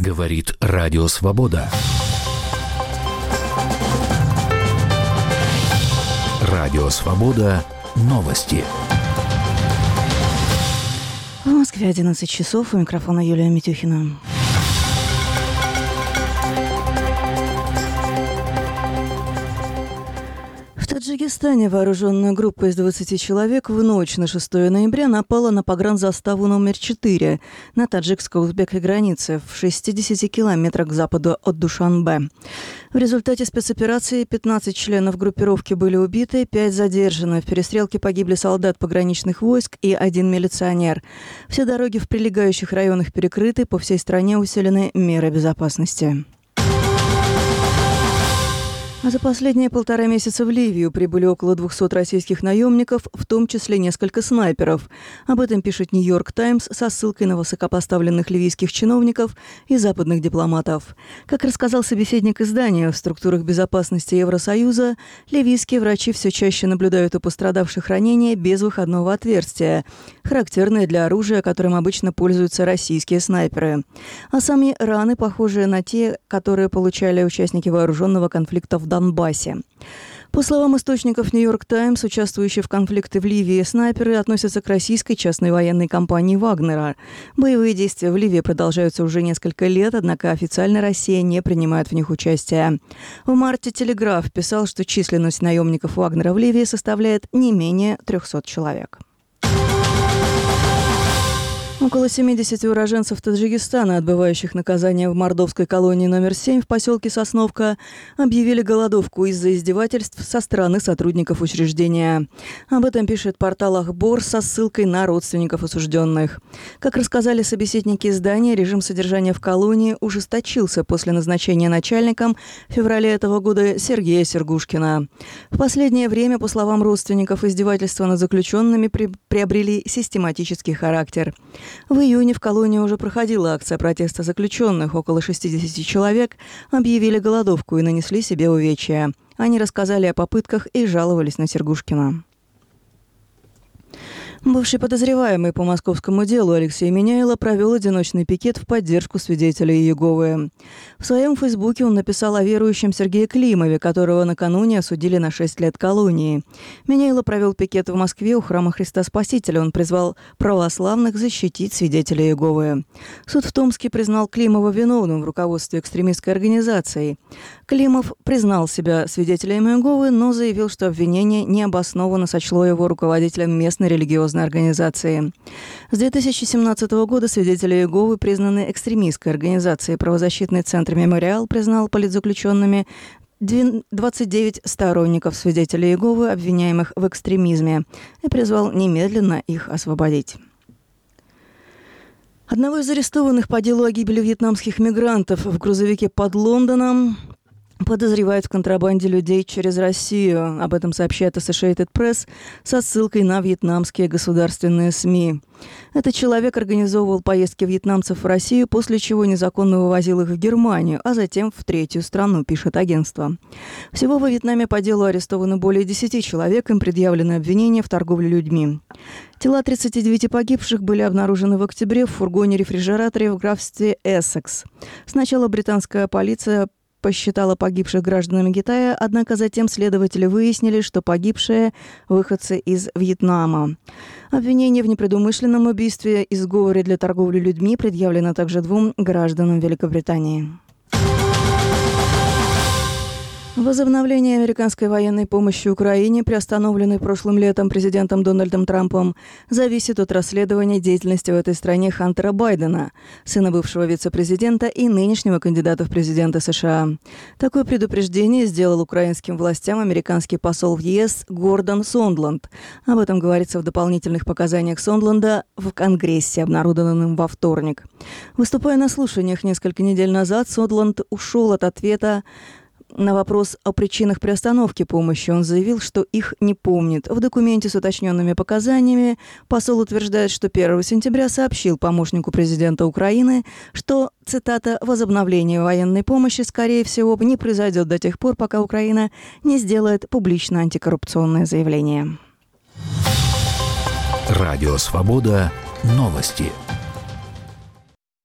Говорит Радио Свобода. Радио Свобода. Новости. В Москве 11 часов. У микрофона Юлия Митюхина. В Таджикистане вооруженная группа из 20 человек в ночь на 6 ноября напала на погранзаставу номер 4 на таджикско-узбекской границе в 60 километрах к западу от Душанбе. В результате спецоперации 15 членов группировки были убиты, 5 задержаны. В перестрелке погибли солдат пограничных войск и 1 милиционер. Все дороги в прилегающих районах перекрыты, по всей стране усилены меры безопасности. За последние 1,5 месяца в Ливию прибыли около 200 российских наемников, в том числе несколько снайперов. Об этом пишет «Нью-Йорк Таймс» со ссылкой на высокопоставленных ливийских чиновников и западных дипломатов. Как рассказал собеседник издания, в структурах безопасности Евросоюза ливийские врачи все чаще наблюдают у пострадавших ранения без выходного отверстия, характерное для оружия, которым обычно пользуются российские снайперы. А сами раны, похожие на те, которые получали участники вооруженного конфликта в Донбассе. По словам источников «Нью-Йорк Таймс», участвующие в конфликте в Ливии снайперы относятся к российской частной военной компании «Вагнера». Боевые действия в Ливии продолжаются уже несколько лет, однако официально Россия не принимает в них участие. В марте «Телеграф» писал, что численность наемников «Вагнера» в Ливии составляет не менее 300 человек. Около 70 уроженцев Таджикистана, отбывающих наказание в мордовской колонии номер 7 в поселке Сосновка, объявили голодовку из-за издевательств со стороны сотрудников учреждения. Об этом пишет портал «Ахбор» со ссылкой на родственников осужденных. Как рассказали собеседники издания, режим содержания в колонии ужесточился после назначения начальником в феврале этого года Сергея Сергушкина. В последнее время, по словам родственников, издевательства над заключенными приобрели систематический характер. В июне в колонии уже проходила акция протеста заключенных. Около 60 человек объявили голодовку и нанесли себе увечья. Они рассказали о попытках и жаловались на Сергушкина. Бывший подозреваемый по московскому делу Алексей Меняйло провел одиночный пикет в поддержку свидетелей Иеговы. В своем фейсбуке он написал о верующем Сергее Климове, которого накануне осудили на 6 лет колонии. Меняйло провел пикет в Москве у храма Христа Спасителя. Он призвал православных защитить свидетелей Иеговы. Суд в Томске признал Климова виновным в руководстве экстремистской организации. Климов признал себя свидетелем Иеговы, но заявил, что обвинение необоснованно сочло его руководителем местной религиозной организации. С 2017 года свидетели Иеговы признаны экстремистской организацией. Правозащитный центр «Мемориал» признал политзаключенными 29 сторонников свидетелей Иеговы, обвиняемых в экстремизме, и призвал немедленно их освободить. Одного из арестованных по делу о гибели вьетнамских мигрантов в грузовике под Лондоном подозревают в контрабанде людей через Россию. Об этом сообщает Associated Press со ссылкой на вьетнамские государственные СМИ. Этот человек организовывал поездки вьетнамцев в Россию, после чего незаконно вывозил их в Германию, а затем в третью страну, пишет агентство. Всего во Вьетнаме по делу арестовано более 10 человек, им предъявлены обвинения в торговле людьми. Тела 39 погибших были обнаружены в октябре в фургоне-рефрижераторе в графстве Эссекс. Сначала британская полиция посчитала погибших гражданами Китая, однако затем следователи выяснили, что погибшие – выходцы из Вьетнама. Обвинение в непредумышленном убийстве и сговоре для торговли людьми предъявлено также 2 гражданам Великобритании. Возобновление американской военной помощи Украине, приостановленной прошлым летом президентом Дональдом Трампом, зависит от расследования деятельности в этой стране Хантера Байдена, сына бывшего вице-президента и нынешнего кандидата в президенты США. Такое предупреждение сделал украинским властям американский посол в ЕС Гордон Сондланд. Об этом говорится в дополнительных показаниях Сондланда в Конгрессе, обнародованном во вторник. Выступая на слушаниях несколько недель назад, Сондланд ушел от ответа на вопрос о причинах приостановки помощи. Он заявил, что их не помнит. В документе с уточненными показаниями посол утверждает, что 1 сентября сообщил помощнику президента Украины, что, цитата, «возобновление военной помощи, скорее всего, не произойдет до тех пор, пока Украина не сделает публично антикоррупционное заявление». Радио «Свобода». Новости.